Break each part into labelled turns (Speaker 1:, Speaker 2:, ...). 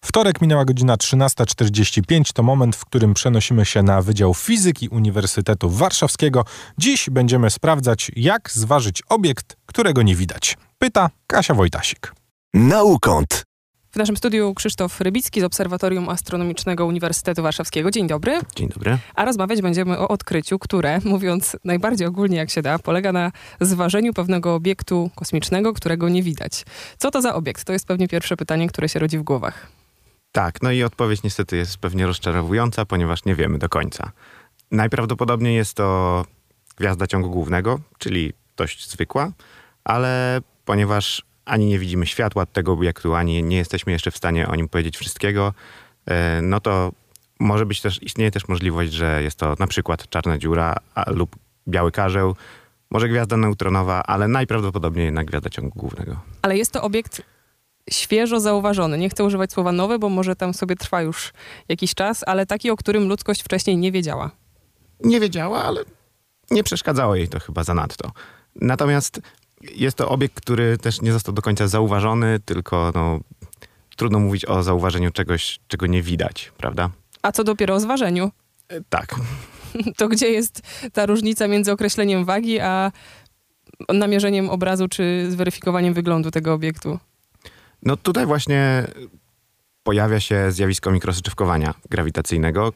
Speaker 1: Wtorek, minęła godzina 13:45. To moment, w którym przenosimy się na Wydział Fizyki Uniwersytetu Warszawskiego. Dziś będziemy sprawdzać, jak zważyć obiekt, którego nie widać. Pyta Kasia Wojtasik.
Speaker 2: Naukąt.
Speaker 3: W naszym studiu Krzysztof Rybicki z Obserwatorium Astronomicznego Uniwersytetu Warszawskiego. Dzień dobry.
Speaker 2: Dzień dobry.
Speaker 3: A rozmawiać będziemy o odkryciu, które, mówiąc najbardziej ogólnie jak się da, polega na zważeniu pewnego obiektu kosmicznego, którego nie widać. Co to za obiekt? To jest pewnie pierwsze pytanie, które się rodzi w głowach.
Speaker 4: Tak, no i odpowiedź niestety jest pewnie rozczarowująca, ponieważ nie wiemy do końca. Najprawdopodobniej jest to gwiazda ciągu głównego, czyli dość zwykła, ale ponieważ ani nie widzimy światła tego obiektu, ani nie jesteśmy jeszcze w stanie o nim powiedzieć wszystkiego, no to istnieje też możliwość, że jest to na przykład czarna dziura lub biały karzeł, może gwiazda neutronowa, ale najprawdopodobniej jednak gwiazda ciągu głównego.
Speaker 3: Ale jest to obiekt świeżo zauważony. Nie chcę używać słowa nowy, bo może tam sobie trwa już jakiś czas, ale taki, o którym ludzkość wcześniej nie wiedziała.
Speaker 4: Nie wiedziała, ale nie przeszkadzało jej to chyba zanadto. Natomiast jest to obiekt, który też nie został do końca zauważony, tylko trudno mówić o zauważeniu czegoś, czego nie widać, prawda?
Speaker 3: A co dopiero o zważeniu?
Speaker 4: Tak.
Speaker 3: To gdzie jest ta różnica między określeniem wagi, a namierzeniem obrazu, czy zweryfikowaniem wyglądu tego obiektu?
Speaker 4: No tutaj właśnie pojawia się zjawisko mikrosoczewkowania grawitacyjnego,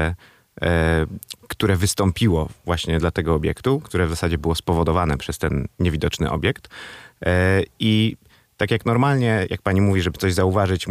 Speaker 4: które wystąpiło właśnie dla tego obiektu, które w zasadzie było spowodowane przez ten niewidoczny obiekt. I tak jak normalnie, jak pani mówi, żeby coś zauważyć,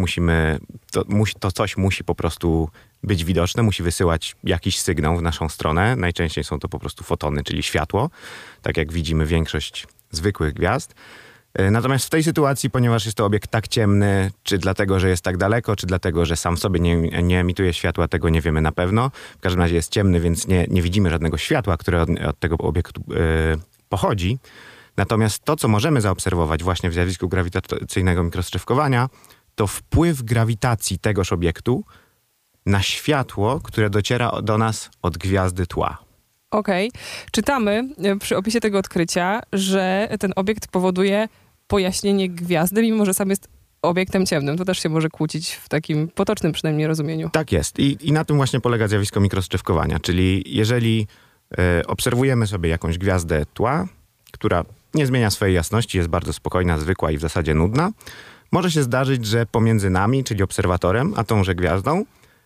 Speaker 4: to coś musi po prostu być widoczne, musi wysyłać jakiś sygnał w naszą stronę. Najczęściej są to po prostu fotony, czyli światło, tak jak widzimy większość zwykłych gwiazd. Natomiast w tej sytuacji, ponieważ jest to obiekt tak ciemny, czy dlatego, że jest tak daleko, czy dlatego, że sam w sobie nie emituje światła, tego nie wiemy na pewno. W każdym razie jest ciemny, więc nie widzimy żadnego światła, które od tego obiektu pochodzi. Natomiast to, co możemy zaobserwować właśnie w zjawisku grawitacyjnego mikrosoczewkowania, to wpływ grawitacji tegoż obiektu na światło, które dociera do nas od gwiazdy tła.
Speaker 3: Okej. Czytamy przy opisie tego odkrycia, że ten obiekt powoduje pojaśnienie gwiazdy, mimo że sam jest obiektem ciemnym. To też się może kłócić w takim potocznym przynajmniej rozumieniu.
Speaker 4: Tak jest. I na tym właśnie polega zjawisko mikrosoczewkowania. Czyli jeżeli obserwujemy sobie jakąś gwiazdę tła, która nie zmienia swojej jasności, jest bardzo spokojna, zwykła i w zasadzie nudna, może się zdarzyć, że pomiędzy nami, czyli obserwatorem, a tąże gwiazdą,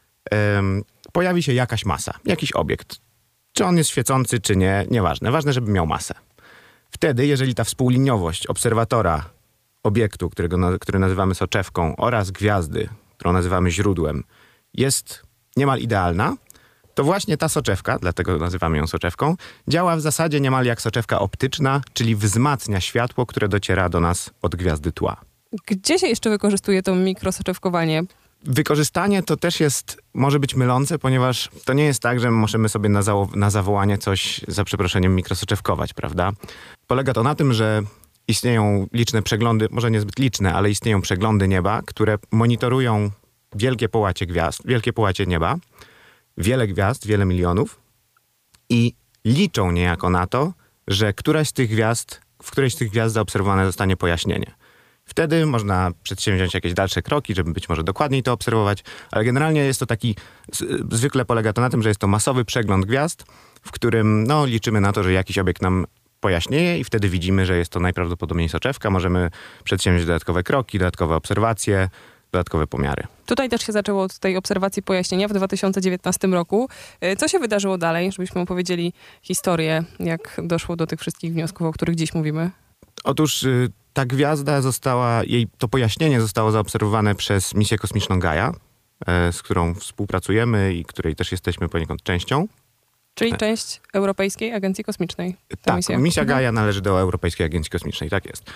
Speaker 4: pojawi się jakaś masa, jakiś obiekt. Czy on jest świecący, czy nie, nieważne. Ważne, żeby miał masę. Wtedy, jeżeli ta współliniowość obserwatora obiektu, który nazywamy soczewką, oraz gwiazdy, którą nazywamy źródłem, jest niemal idealna, to właśnie ta soczewka, dlatego nazywamy ją soczewką, działa w zasadzie niemal jak soczewka optyczna, czyli wzmacnia światło, które dociera do nas od gwiazdy tła.
Speaker 3: Gdzie się jeszcze wykorzystuje to mikrosoczewkowanie?
Speaker 4: Wykorzystanie to też może być mylące, ponieważ to nie jest tak, że możemy sobie na zawołanie coś, za przeproszeniem, mikrosoczewkować, prawda? Polega to na tym, że istnieją liczne przeglądy, może niezbyt liczne, ale istnieją przeglądy nieba, które monitorują wielkie połacie gwiazd, wielkie połacie nieba, wiele gwiazd, wiele milionów i liczą niejako na to, że w którejś z tych gwiazd zaobserwowane zostanie pojaśnienie. Wtedy można przedsięwziąć jakieś dalsze kroki, żeby być może dokładniej to obserwować, ale generalnie jest to zwykle polega to na tym, że jest to masowy przegląd gwiazd, w którym liczymy na to, że jakiś obiekt nam pojaśnieje i wtedy widzimy, że jest to najprawdopodobniej soczewka. Możemy przedsięwziąć dodatkowe kroki, dodatkowe obserwacje, dodatkowe pomiary.
Speaker 3: Tutaj też się zaczęło od tej obserwacji pojaśnienia w 2019 roku. Co się wydarzyło dalej, żebyśmy opowiedzieli historię, jak doszło do tych wszystkich wniosków, o których dziś mówimy?
Speaker 4: Otóż ta gwiazda to pojaśnienie zostało zaobserwowane przez misję kosmiczną Gaia, z którą współpracujemy i której też jesteśmy poniekąd częścią.
Speaker 3: Czyli część Europejskiej Agencji Kosmicznej.
Speaker 4: Tak, misja Gaia należy do Europejskiej Agencji Kosmicznej, tak jest.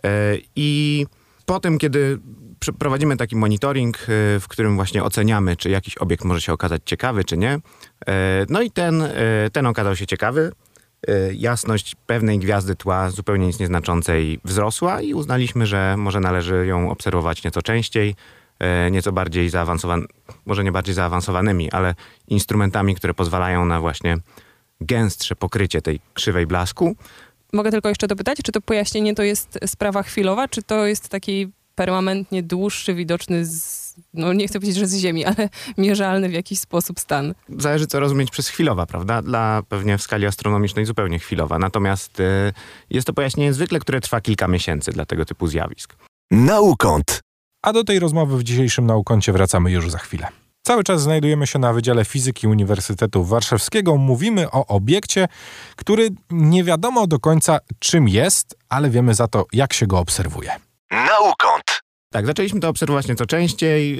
Speaker 4: I potem, kiedy prowadzimy taki monitoring, w którym właśnie oceniamy, czy jakiś obiekt może się okazać ciekawy, czy nie. No i ten okazał się ciekawy. Jasność pewnej gwiazdy tła zupełnie nic nieznaczącej wzrosła i uznaliśmy, że może należy ją obserwować nieco częściej, nieco bardziej może nie bardziej zaawansowanymi, ale instrumentami, które pozwalają na właśnie gęstsze pokrycie tej krzywej blasku.
Speaker 3: Mogę tylko jeszcze dopytać, czy to pojaśnienie to jest sprawa chwilowa, czy to jest taki permanentnie dłuższy, widoczny no nie chcę powiedzieć, że z Ziemi, ale mierzalny w jakiś sposób stan.
Speaker 4: Zależy, co rozumieć przez chwilowa, prawda? Dla pewnie w skali astronomicznej zupełnie chwilowa. Natomiast jest to pojaśnienie zwykle, które trwa kilka miesięcy dla tego typu zjawisk.
Speaker 2: Naukąt.
Speaker 1: A do tej rozmowy w dzisiejszym Naukącie wracamy już za chwilę. Cały czas znajdujemy się na Wydziale Fizyki Uniwersytetu Warszawskiego. Mówimy o obiekcie, który nie wiadomo do końca czym jest, ale wiemy za to, jak się go obserwuje.
Speaker 2: Naukąt.
Speaker 4: Tak, zaczęliśmy to obserwować nieco częściej.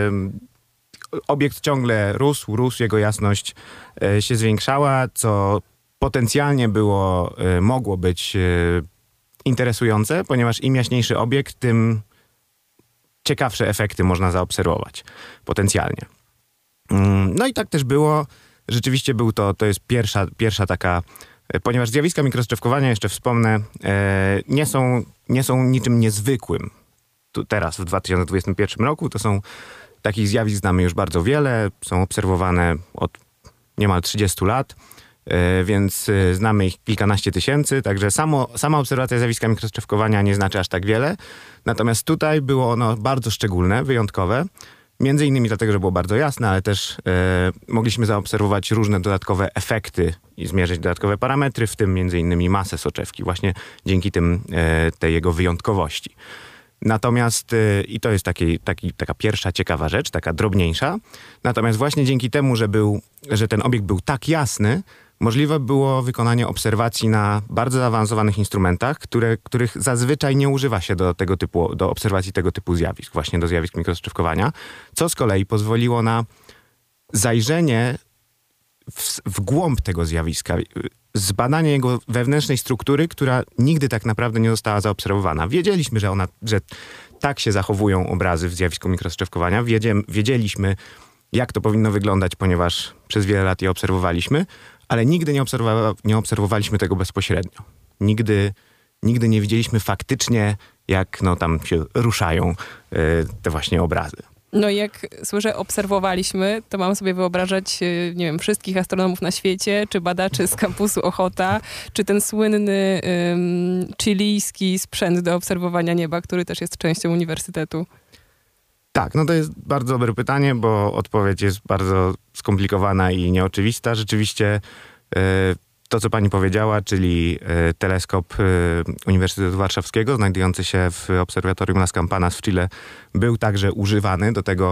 Speaker 4: Obiekt ciągle rósł, jego jasność się zwiększała, co potencjalnie mogło być interesujące, ponieważ im jaśniejszy obiekt, tym ciekawsze efekty można zaobserwować potencjalnie. No i tak też było. Rzeczywiście to jest pierwsza taka, ponieważ zjawiska mikrostrzewkowania, jeszcze wspomnę, nie są niczym niezwykłym. Teraz w 2021 roku to są takich zjawisk znamy już bardzo wiele, są obserwowane od niemal 30 lat, więc znamy ich kilkanaście tysięcy, także sama obserwacja zjawiska mikrostrzewkowania nie znaczy aż tak wiele. Natomiast tutaj było ono bardzo szczególne, wyjątkowe, między innymi dlatego, że było bardzo jasne, ale też mogliśmy zaobserwować różne dodatkowe efekty i zmierzyć dodatkowe parametry, w tym między innymi masę soczewki, właśnie dzięki tej jego wyjątkowości. Natomiast, i to jest taka pierwsza ciekawa rzecz, taka drobniejsza, natomiast właśnie dzięki temu, że ten obiekt był tak jasny, możliwe było wykonanie obserwacji na bardzo zaawansowanych instrumentach, których zazwyczaj nie używa się do obserwacji tego typu zjawisk, właśnie do zjawisk mikrostrzewkowania, co z kolei pozwoliło na zajrzenie w głąb tego zjawiska, zbadanie jego wewnętrznej struktury, która nigdy tak naprawdę nie została zaobserwowana. Wiedzieliśmy, że tak się zachowują obrazy w zjawisku mikrostrzewkowania. Wiedzieliśmy, jak to powinno wyglądać, ponieważ przez wiele lat je obserwowaliśmy, ale nigdy nie obserwowaliśmy tego bezpośrednio. Nigdy nie widzieliśmy faktycznie, jak tam się ruszają te właśnie obrazy.
Speaker 3: No i jak słyszę, obserwowaliśmy, to mam sobie wyobrażać, nie wiem, wszystkich astronomów na świecie, czy badaczy z kampusu Ochota, czy ten słynny chilijski sprzęt do obserwowania nieba, który też jest częścią uniwersytetu.
Speaker 4: Tak, to jest bardzo dobre pytanie, bo odpowiedź jest bardzo skomplikowana i nieoczywista. Rzeczywiście to, co pani powiedziała, czyli teleskop Uniwersytetu Warszawskiego, znajdujący się w obserwatorium Las Campanas w Chile, był także używany do tego,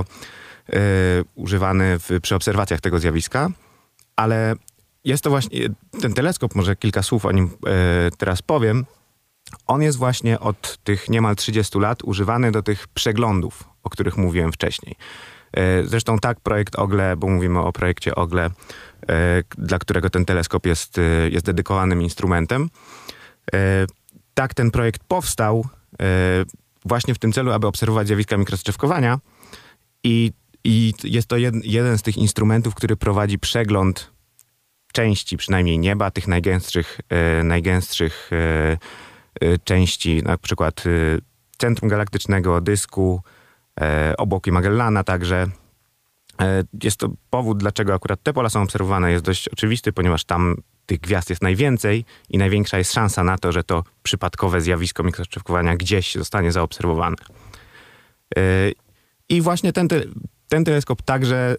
Speaker 4: przy obserwacjach tego zjawiska, ale jest to właśnie, ten teleskop, może kilka słów o nim teraz powiem, on jest właśnie od tych niemal 30 lat używany do tych przeglądów, o których mówiłem wcześniej. Zresztą tak projekt OGLE, bo mówimy o projekcie OGLE, dla którego ten teleskop jest dedykowanym instrumentem. Tak ten projekt powstał właśnie w tym celu, aby obserwować zjawiska mikrostrzewkowania i jest to jeden z tych instrumentów, który prowadzi przegląd części, przynajmniej nieba, tych najgęstszych części, na przykład centrum galaktycznego, dysku, obłoki Magellana także. Jest to powód, dlaczego akurat te pola są obserwowane, jest dość oczywisty, ponieważ tam tych gwiazd jest najwięcej i największa jest szansa na to, że to przypadkowe zjawisko mikrostrzewkowania gdzieś zostanie zaobserwowane. I właśnie ten teleskop także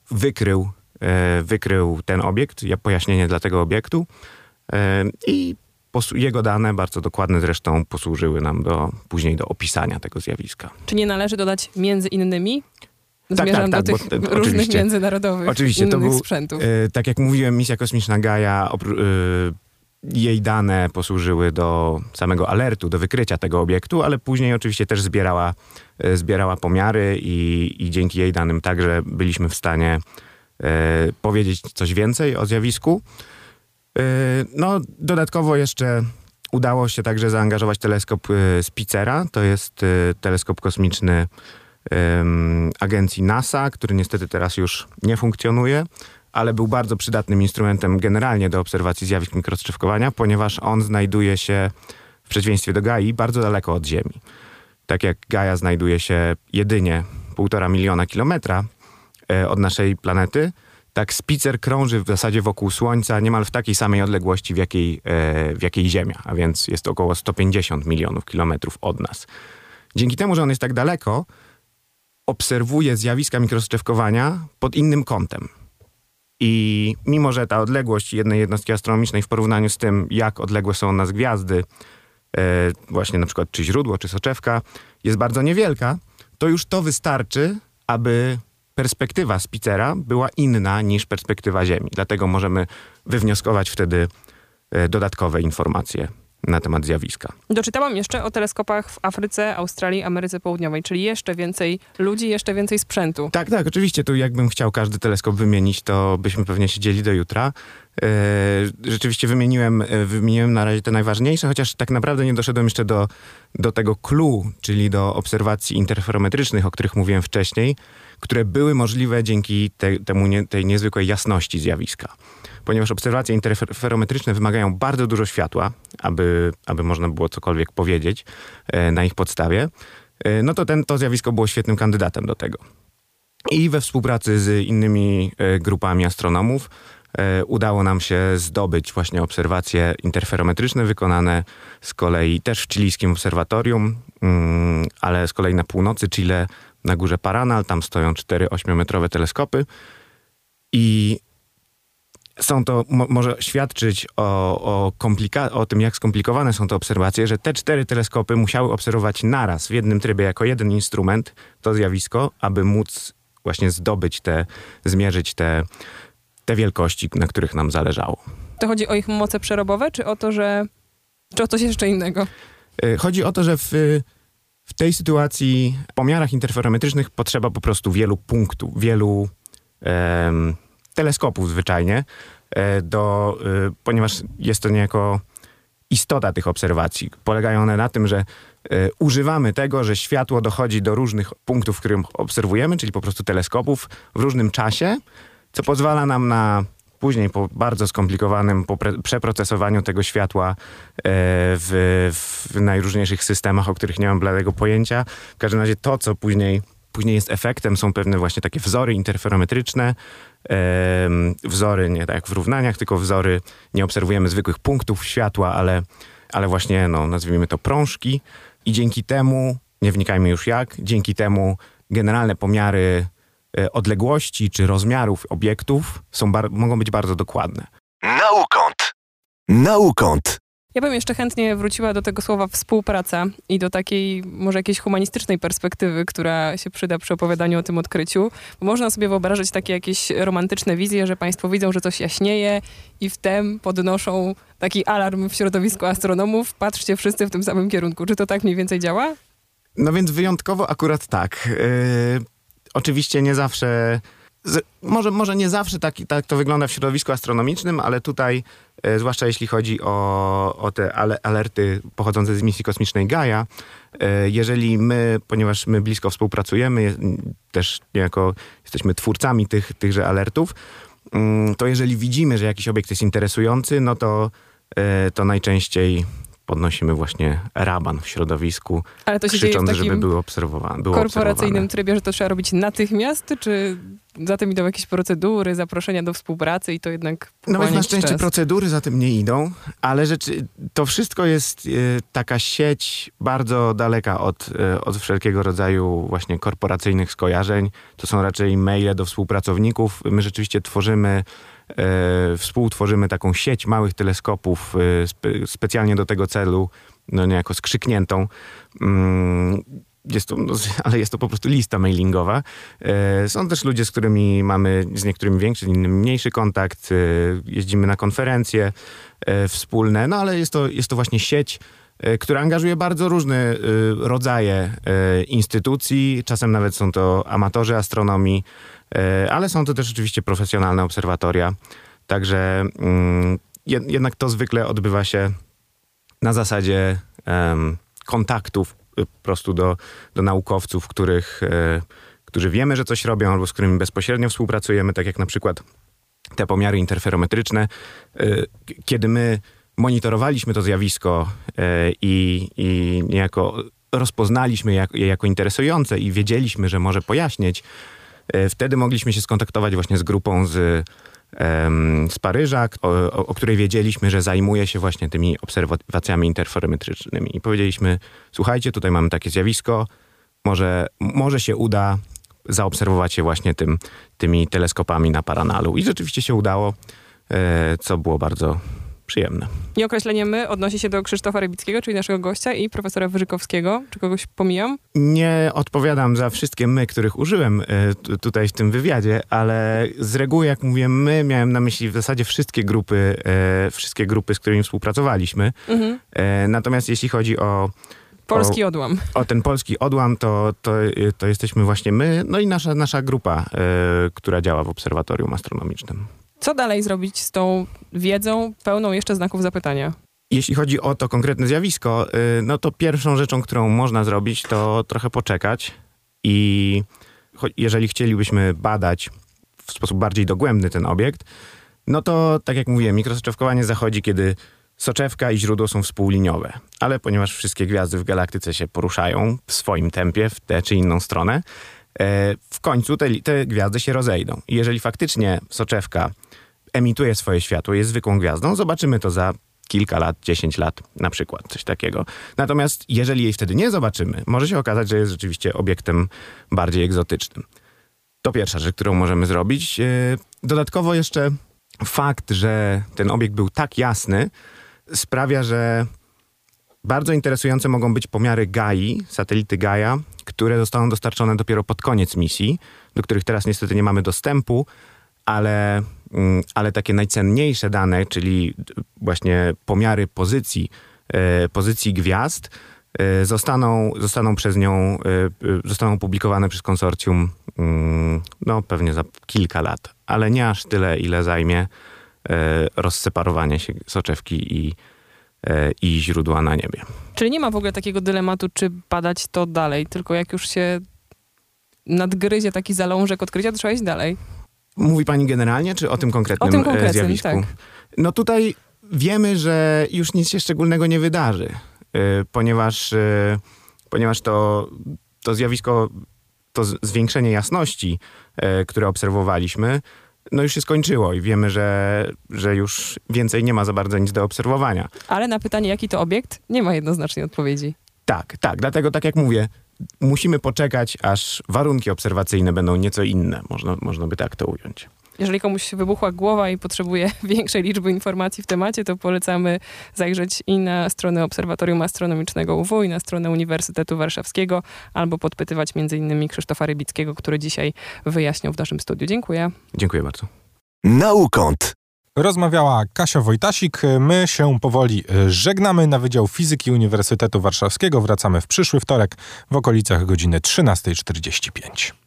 Speaker 4: wykrył ten obiekt, pojaśnienie dla tego obiektu i jego dane, bardzo dokładne zresztą, posłużyły nam później do opisania tego zjawiska.
Speaker 3: Czy nie należy dodać między innymi? Zmierzam do tych różnych międzynarodowych innych sprzętów.
Speaker 4: Tak jak mówiłem, misja kosmiczna Gaia, jej dane posłużyły do samego alertu, do wykrycia tego obiektu, ale później oczywiście też zbierała pomiary i dzięki jej danym także byliśmy w stanie powiedzieć coś więcej o zjawisku. Dodatkowo jeszcze udało się także zaangażować teleskop Spitzera, to jest teleskop kosmiczny agencji NASA, który niestety teraz już nie funkcjonuje, ale był bardzo przydatnym instrumentem generalnie do obserwacji zjawisk mikrostrzewkowania, ponieważ on znajduje się, w przeciwieństwie do Gai, bardzo daleko od Ziemi. Tak jak Gaia znajduje się jedynie 1,5 miliona kilometra od naszej planety, tak Spitzer krąży w zasadzie wokół Słońca niemal w takiej samej odległości, w jakiej Ziemia, a więc jest około 150 milionów kilometrów od nas. Dzięki temu, że on jest tak daleko, obserwuje zjawiska mikrosoczewkowania pod innym kątem. I mimo, że ta odległość jednej jednostki astronomicznej w porównaniu z tym, jak odległe są od nas gwiazdy, właśnie na przykład czy źródło, czy soczewka, jest bardzo niewielka, to już to wystarczy, aby perspektywa Spitzera była inna niż perspektywa Ziemi. Dlatego możemy wywnioskować wtedy dodatkowe informacje na temat zjawiska.
Speaker 3: Doczytałam jeszcze o teleskopach w Afryce, Australii, Ameryce Południowej, czyli jeszcze więcej ludzi, jeszcze więcej sprzętu.
Speaker 4: Tak, oczywiście. Tu jakbym chciał każdy teleskop wymienić, to byśmy pewnie siedzieli do jutra. Rzeczywiście wymieniłem na razie te najważniejsze, chociaż tak naprawdę nie doszedłem jeszcze do tego clue, czyli do obserwacji interferometrycznych, o których mówiłem wcześniej, które były możliwe dzięki tej niezwykłej jasności zjawiska. Ponieważ obserwacje interferometryczne wymagają bardzo dużo światła, aby można było cokolwiek powiedzieć na ich podstawie, no to to zjawisko było świetnym kandydatem do tego. I we współpracy z innymi grupami astronomów udało nam się zdobyć właśnie obserwacje interferometryczne wykonane z kolei też w chilijskim obserwatorium, ale z kolei na północy Chile, na górze Paranal. Tam stoją 4 8-metrowe teleskopy i są to, może świadczyć o tym, jak skomplikowane są te obserwacje, że te 4 teleskopy musiały obserwować naraz w jednym trybie, jako jeden instrument, to zjawisko, aby móc właśnie zmierzyć te wielkości, na których nam zależało.
Speaker 3: To chodzi o ich moce przerobowe, czy o to, czy o coś jeszcze innego?
Speaker 4: Chodzi o to, że w tej sytuacji w pomiarach interferometrycznych potrzeba po prostu wielu punktów, wielu teleskopów zwyczajnie, ponieważ jest to niejako istota tych obserwacji. Polegają one na tym, że używamy tego, że światło dochodzi do różnych punktów, w których obserwujemy, czyli po prostu teleskopów w różnym czasie, co pozwala nam na później po bardzo skomplikowanym przeprocesowaniu tego światła w najróżniejszych systemach, o których nie mam bladego pojęcia. W każdym razie to, co później jest efektem, są pewne właśnie takie wzory interferometryczne, wzory nie tak jak w równaniach, tylko wzory, nie obserwujemy zwykłych punktów światła, ale właśnie, nazwijmy to prążki i dzięki temu, nie wnikajmy już jak, dzięki temu generalne pomiary odległości czy rozmiarów obiektów mogą być bardzo dokładne.
Speaker 2: Naukąt.
Speaker 3: Ja bym jeszcze chętnie wróciła do tego słowa współpraca i do takiej może jakiejś humanistycznej perspektywy, która się przyda przy opowiadaniu o tym odkryciu. Bo można sobie wyobrażać takie jakieś romantyczne wizje, że państwo widzą, że coś jaśnieje i wtem podnoszą taki alarm w środowisku astronomów. Patrzcie wszyscy w tym samym kierunku. Czy to tak mniej więcej działa?
Speaker 4: No więc wyjątkowo akurat tak. Oczywiście nie zawsze... Może nie zawsze tak to wygląda w środowisku astronomicznym, ale tutaj, zwłaszcza jeśli chodzi o te alerty pochodzące z misji kosmicznej Gaia, jeżeli ponieważ my blisko współpracujemy, też niejako jesteśmy twórcami tychże alertów, to jeżeli widzimy, że jakiś obiekt jest interesujący, no to najczęściej podnosimy właśnie raban w środowisku,
Speaker 3: ale to się
Speaker 4: krzycząc,
Speaker 3: dzieje w
Speaker 4: żeby były obserwowane.
Speaker 3: Korporacyjnym trybie, że to trzeba robić natychmiast, czy za tym idą jakieś procedury, zaproszenia do współpracy i to jednak
Speaker 4: no więc na szczęście
Speaker 3: czas.
Speaker 4: Procedury za tym nie idą, ale to wszystko jest taka sieć bardzo daleka od wszelkiego rodzaju właśnie korporacyjnych skojarzeń. To są raczej maile do współpracowników. My rzeczywiście współtworzymy taką sieć małych teleskopów specjalnie do tego celu, niejako skrzykniętą. Ale jest to po prostu lista mailingowa. Są też ludzie, z którymi mamy z niektórymi większy, z innymi mniejszy kontakt. Jeździmy na konferencje wspólne, ale jest to właśnie sieć, która angażuje bardzo różne rodzaje instytucji. Czasem nawet są to amatorzy astronomii, ale są to też oczywiście profesjonalne obserwatoria. Także jednak to zwykle odbywa się na zasadzie kontaktów po prostu do naukowców, którzy wiemy, że coś robią albo z którymi bezpośrednio współpracujemy, tak jak na przykład te pomiary interferometryczne. Kiedy my monitorowaliśmy to zjawisko i niejako rozpoznaliśmy je jako interesujące i wiedzieliśmy, że może pojaśnieć, wtedy mogliśmy się skontaktować właśnie z grupą z z Paryża, o której wiedzieliśmy, że zajmuje się właśnie tymi obserwacjami interferometrycznymi. I powiedzieliśmy, słuchajcie, tutaj mamy takie zjawisko, może się uda zaobserwować je właśnie tymi teleskopami na Paranalu. I rzeczywiście się udało, co było bardzo przyjemne.
Speaker 3: I określenie my odnosi się do Krzysztofa Rybickiego, czyli naszego gościa, i profesora Wyżykowskiego. Czy kogoś pomijam?
Speaker 4: Nie odpowiadam za wszystkie my, których użyłem tutaj w tym wywiadzie, ale z reguły, jak mówię my, miałem na myśli w zasadzie wszystkie grupy, z którymi współpracowaliśmy. Natomiast jeśli chodzi o
Speaker 3: Polski odłam.
Speaker 4: O ten polski odłam, to jesteśmy właśnie my, no i nasza grupa, która działa w obserwatorium astronomicznym.
Speaker 3: Co dalej zrobić z tą wiedzą pełną jeszcze znaków zapytania?
Speaker 4: Jeśli chodzi o to konkretne zjawisko, no to pierwszą rzeczą, którą można zrobić, to trochę poczekać i jeżeli chcielibyśmy badać w sposób bardziej dogłębny ten obiekt, no to tak jak mówiłem, mikrosoczewkowanie zachodzi, kiedy soczewka i źródło są współliniowe. Ale ponieważ wszystkie gwiazdy w galaktyce się poruszają w swoim tempie, w tę czy inną stronę, w końcu te gwiazdy się rozejdą. I jeżeli faktycznie soczewka emituje swoje światło, jest zwykłą gwiazdą, zobaczymy to za kilka lat, 10 lat na przykład, coś takiego. Natomiast jeżeli jej wtedy nie zobaczymy, może się okazać, że jest rzeczywiście obiektem bardziej egzotycznym. To pierwsza rzecz, którą możemy zrobić. Dodatkowo jeszcze fakt, że ten obiekt był tak jasny, sprawia, że bardzo interesujące mogą być pomiary Gai, satelity Gaia, które zostaną dostarczone dopiero pod koniec misji, do których teraz niestety nie mamy dostępu, ale takie najcenniejsze dane, czyli właśnie pomiary pozycji gwiazd, zostaną przez nią opublikowane przez konsorcjum no pewnie za kilka lat, ale nie aż tyle, ile zajmie rozseparowanie się soczewki i źródła na niebie.
Speaker 3: Czyli nie ma w ogóle takiego dylematu, czy badać to dalej, tylko jak już się nadgryzie taki zalążek odkrycia, to trzeba iść dalej.
Speaker 4: Mówi pani generalnie, czy o tym konkretnym zjawisku?
Speaker 3: Tak.
Speaker 4: No tutaj wiemy, że już nic się szczególnego nie wydarzy, ponieważ to zjawisko, to zwiększenie jasności, które obserwowaliśmy, no już się skończyło i wiemy, że już więcej nie ma za bardzo nic do obserwowania.
Speaker 3: Ale na pytanie, jaki to obiekt, nie ma jednoznacznej odpowiedzi.
Speaker 4: Tak. Dlatego, tak jak mówię, musimy poczekać, aż warunki obserwacyjne będą nieco inne. Można by tak to ująć.
Speaker 3: Jeżeli komuś wybuchła głowa i potrzebuje większej liczby informacji w temacie, to polecamy zajrzeć i na stronę Obserwatorium Astronomicznego UW, i na stronę Uniwersytetu Warszawskiego, albo podpytywać m.in. Krzysztofa Rybickiego, który dzisiaj wyjaśniał w naszym studiu. Dziękuję.
Speaker 4: Dziękuję bardzo.
Speaker 2: Naukąt.
Speaker 1: Rozmawiała Kasia Wojtasik. My się powoli żegnamy. Na Wydział Fizyki Uniwersytetu Warszawskiego wracamy w przyszły wtorek w okolicach godziny 13:45.